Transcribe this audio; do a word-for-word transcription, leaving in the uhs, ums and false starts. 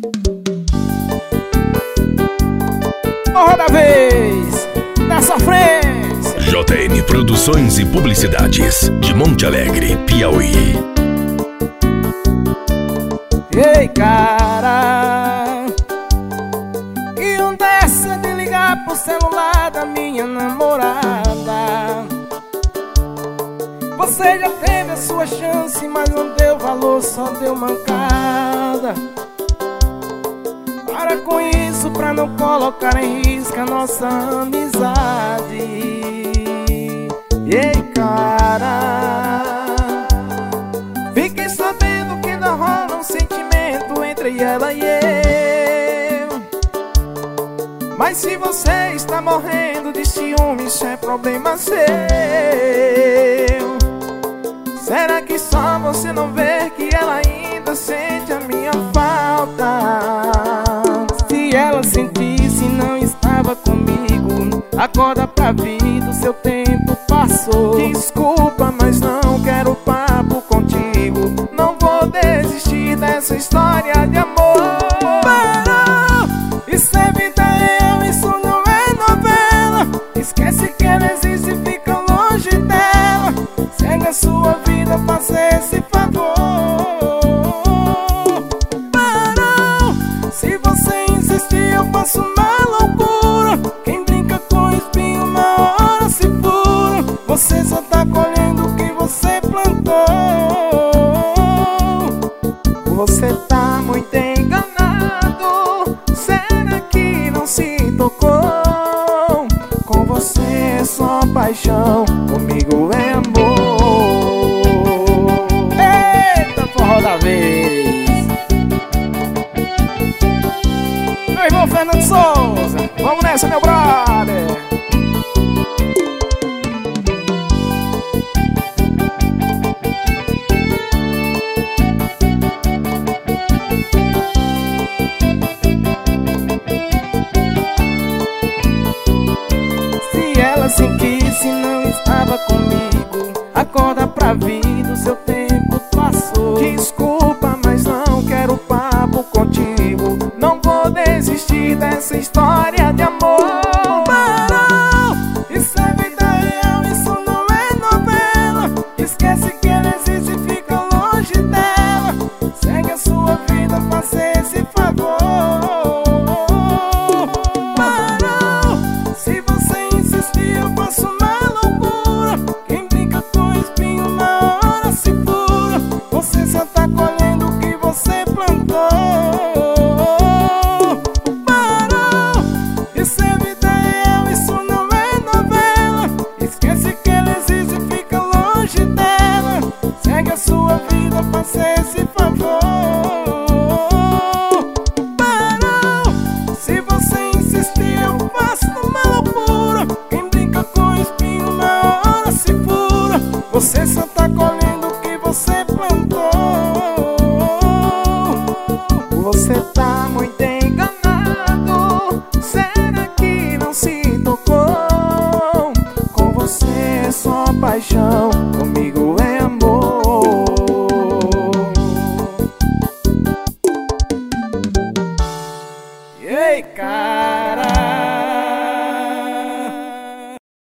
Forró da vez, da sofrência. J N Produções e Publicidades, de Monte Alegre, Piauí. Ei, cara, que onda é essa de ligar pro celular da minha namorada? Você já teve a sua chance, mas não deu valor, só deu mancada. Para com isso, pra não colocar em risco a nossa amizade. Ei, cara, fiquei sabendo que não rola um sentimento entre ela e eu. Mas se você está morrendo de ciúme, isso é problema seu. Será que só você não vê que ela ainda sente a minha falta? Se ela sentisse, não estava comigo. Acorda pra vida, o seu tempo passou. Desculpa, mas não quero papo contigo. Não vou desistir dessa história de amor. Parou! Isso é vida real, isso não é novela. Esquece que ela existe e fica longe dela. Segue a sua vida, faça esse favor. Parou! Se você insistir, eu faço uma loucura. Quem brinca com espinho, uma hora se fura. Você só tá colhendo o que você plantou. Você tá muito enganado. Será que não se tocou? Com você é só paixão, comigo é amor. Eita, forró da vez. Meu irmão Fernando Souza, vamos nessa, meu brother. Se ela sentisse, não estava comigo. Acorda pra vida, o seu tempo passou. Desculpa, mas não quero papo contigo. Não vou desistir dessa história de amor. Parou! Isso é vida real, isso não é novela. Esquece que ela existe e fica longe dela. Segue a sua vida, faça esse favor. Parou! Se você insistir, eu faço uma loucura. Quem brinca com espinho, uma hora se fura. Você só tá colhendo o que você plantou. Parou! Isso é vida real, isso não é novela. Esquece que ela existe e fica longe dela. Segue a sua vida, faça esse favor. Parou! Se você insistir, eu faço uma loucura. Quem brinca com espinho, uma hora se fura. Você só tá colhendo o que você plantou. Você tá muito enganado. Será que não se tocou? Com você é só paixão, comigo